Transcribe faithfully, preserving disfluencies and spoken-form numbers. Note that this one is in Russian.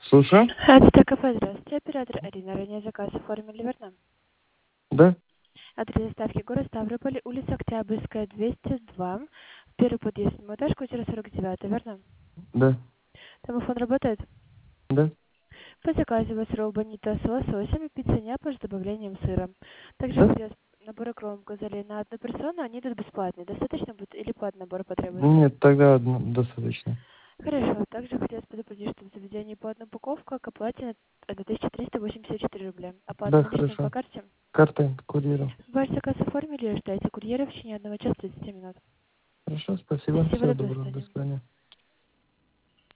Слушаю. ДТК, здравствуйте. Оператор Арина. Ранее заказ оформили, верно? Да? Адрес доставки город Ставрополь, улица Октябрьская, двести два. Первый подъезд, этаж, квартира сорок девять, верно? Да. Домофон работает? Да. По заказу у вас ролл бонита с лососем и пицца няпа с добавлением сыра. Также Да? хотелось наборы кром указали на одну персону, они тут бесплатные. Достаточно будет или под набор потребуется? Нет, тогда одно достаточно. Хорошо. Также хотелось предупредить, что в заведении по одной упаковка к оплате две тысячи триста восемьдесят четыре рубля. Оплата Да, наличными по хорошо. карте? Картой курьера. Ваш заказ оформили и ждайте курьера в течение одного часа тридцати минут. Хорошо, спасибо. Спасибо, Всего до доброго. До свидания. свидания.